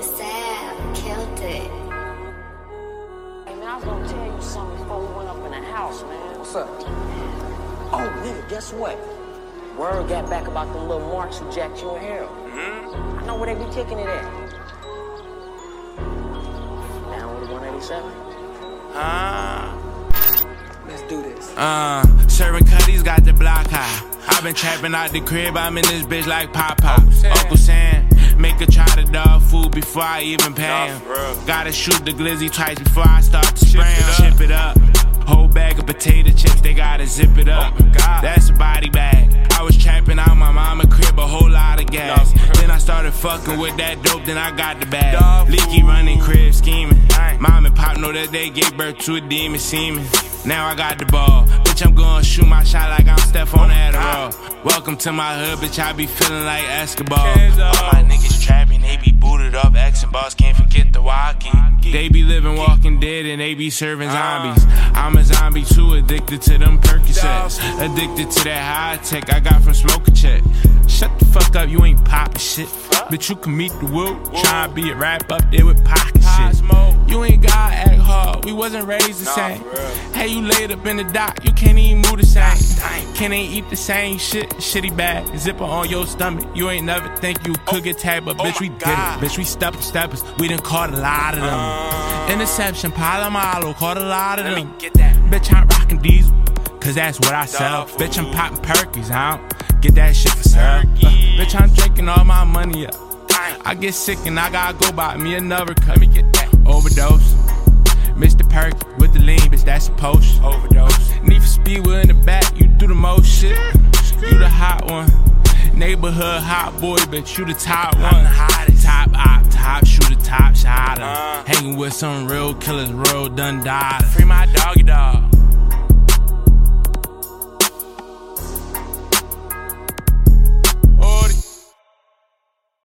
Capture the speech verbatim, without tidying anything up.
Sam killed it. Hey man, I was gonna tell you something before we went up in the house, man. What's up? Oh, nigga, guess what? Word got back about them little marks who jacked you and Harold. Mm-hmm. I know where they be kicking it at. Down with the one eighty-seven. Ah. Let's do this. Uh, serving cutties got the block high. I been trapping out the crib, I'm in this bitch like Pop-Pop. Uncle Sam, make her try the dog food before I even pay him. Gotta shoot the glizzy twice before I start to spray him. Ship it up. Whole bag of potato chips, they gotta zip it up. That's a body bag. I was trapping out my mama crib, a whole lot of gas. Then I started fucking with that dope, then I got the bag. Leaky running crib scheming. Mom and pop know that they gave birth to a demon semen. Now I got the ball. Bitch, I'm gonna shoot my shot like I'm Steph on Adderall. Welcome to my hood, bitch, I be feeling like Escobar. All my niggas trapping, they be booted up, X and boss, can't forget the walkie. They be living walking dead and they be serving zombies. I'm a zombie too, addicted to them Percocets. Addicted to that high tech I got from Smoke a Check. Shut the fuck up, you ain't poppin' shit. Bitch, you can meet the woo. Try be a rap up there with pocket shit. You ain't gotta act hard, we wasn't raised the same. Hey, you laid up in the dock, you can't even move the same. Can't ain't eat the same shit, shitty bag. Zipper on your stomach, you ain't never think you could get tagged, but bitch, we did it. Bitch, we step steppers, we done caught a lot of them. Interception, Palomalo, caught a lot of them. Bitch, I'm rockin' diesel, cause that's what I sell. Bitch, I'm poppin' Perkies, I don't get that shit for sale. Uh, bitch, I'm drinking all my money up. I get sick and I gotta go buy me another cut. Me get that overdose. Mister Perky with the lean, bitch, that's a post. Overdose. Need for speed, we're in the back, you do the most shit. You the hot one. Neighborhood hot boy, bitch, you the top one. I'm the hottest. Top op, top shooter, top shotter. Uh, Hanging with some real killers, real done died. Free my dog, you